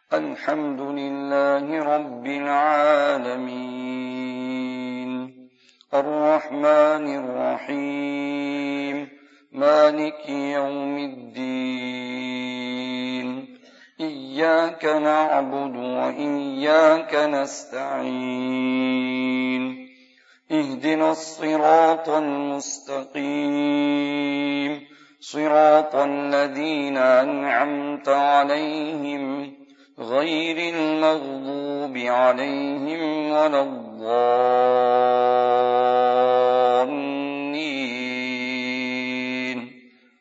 الحمد لله رب العالمين الرحمن الرحيم مالك يوم الدين إياك نعبد وإياك نستعين اهدنا الصراط المستقيم صراط الذين أنعمت عليهم غير المغضوب عليهم ولا الضالين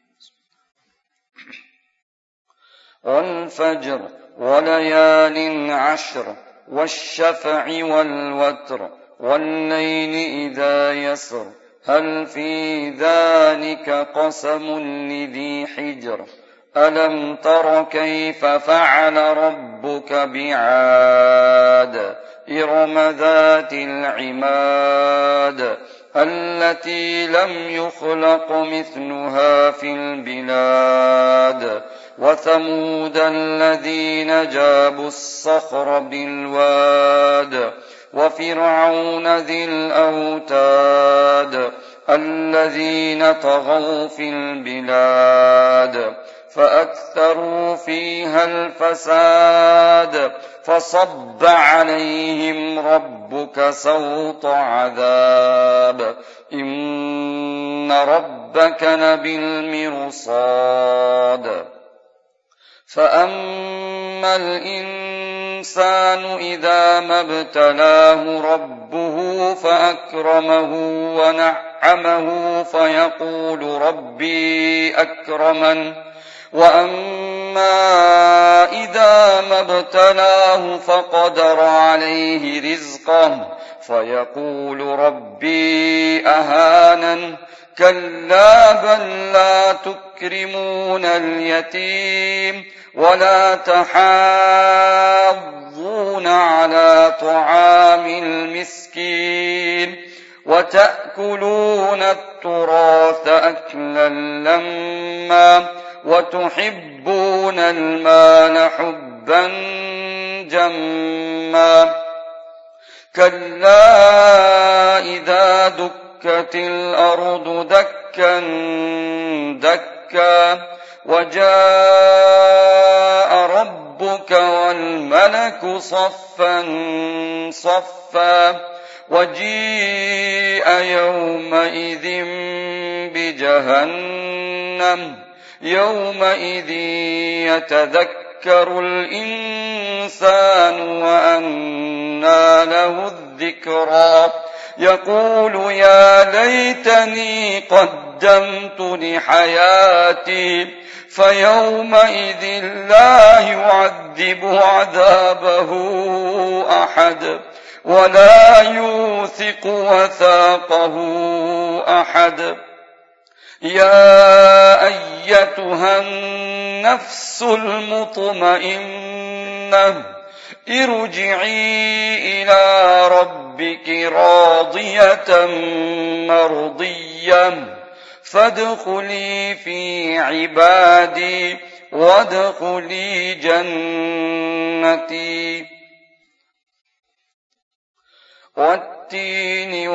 والفجر وليال عشر والشفع والوتر والليل إذا يسر هل في ذلك قسم لذي حجر ألم تر كيف فعل ربك بعاد إرم ذات العماد التي لم يخلق مثلها في البلاد وثمود الذين جابوا الصخر بالواد وفرعون ذي الأوتاد الذين طغوا في البلاد فأكثروا فيها الفساد فصب عليهم ربك سوط عذاب إن ربك لبالمرصاد فأما الإنسان إذا ما ابتلاه ربه فأكرمه ونعمه فيقول ربي أكرمن وأما إذا ما ابتلاه فقدر عليه رزقه فيقول ربي أهانن كلا بل لا تكرمون اليتيم ولا تحاضون على طعام المسكين وتأكلون التراث أكلا لما وتحبون المال حبا جما كلا إذا دكت الأرض دكا دكا وجاء ربك والملك صفا صفا وجيء يومئذ بجهنم يومئذ يتذكر الإنسان وأنى له الذكرى يقول يا ليتني قدمت لحياتي فيومئذ لا يعذب عذابه أحد ولا يوثق وثاقه أحد يا أيتها النفس المطمئنة ارجعي إلى ربك راضية مرضية فادخلي في عبادي وادخلي جنتي والتين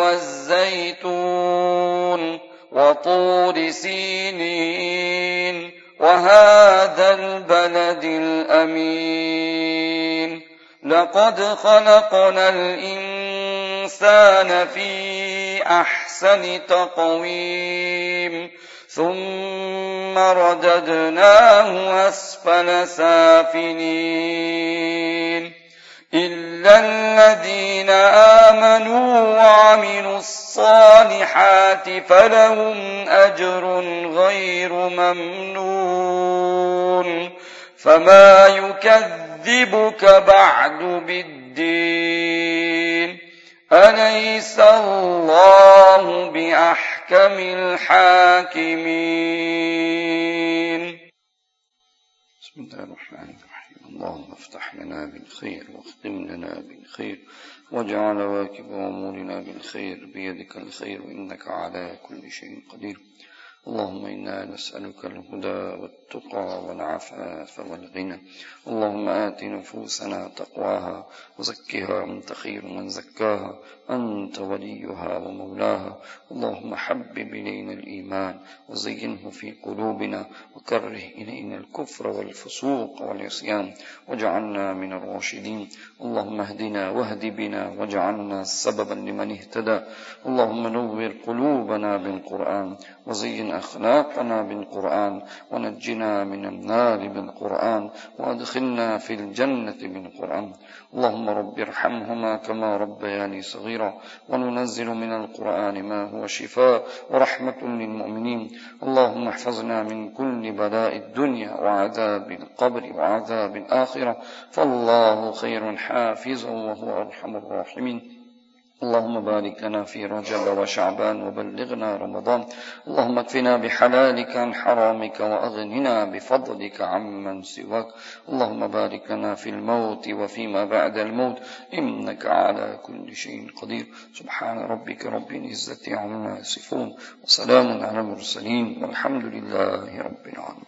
والزيتون وطور سينين وهذا البلد الأمين لقد خلقنا الإنسان في أحسن تقويم ثم رددناه أسفل سافلين إلا الذين آمنوا وعملوا الصالحات فلهم أجر غير ممنون فما يكذبك بعد بالدين أليس الله بأحكم الحاكمين بسم الله الرحمن الرحيم اللهم افتح لنا بالخير واختم لنا بالخير واجعل واكب أمورنا بالخير بيدك الخير إنك على كل شيء قدير اللهم إنا نسألك الهدى والتقى والعفاف والغنى. اللهم آت نفوسنا تقواها وزكها أنت خير من زكاها أنت وليها ومولاها. اللهم حبب إلينا الإيمان وزينه في قلوبنا وكره إلينا الكفر والفسوق والعصيان واجعلنا من الراشدين. اللهم اهدنا واهد بنا واجعلنا سببا لمن اهتدى. اللهم نور قلوبنا بالقرآن وزين أخلاقنا بالقرآن ونجنا من النار بالقرآن وأدخلنا في الجنة بالقرآن. اللهم رب ارحمهما كما ربياني صغيرا وننزل من القرآن ما هو شفاء ورحمة للمؤمنين. اللهم احفظنا من كل بلاء الدنيا وعذاب القبر وعذاب الآخرة فالله خير حافظا وهو أرحم الراحمين. اللهم بارك لنا في رجب وشعبان وبلغنا رمضان. اللهم اكفنا بحلالك عن حرامك وأغننا بفضلك عمن سواك. اللهم بارك لنا في الموت وفيما بعد الموت إنك على كل شيء قدير. سبحان ربك رب العزة عما يصفون وسلام على المرسلين والحمد لله رب العالمين.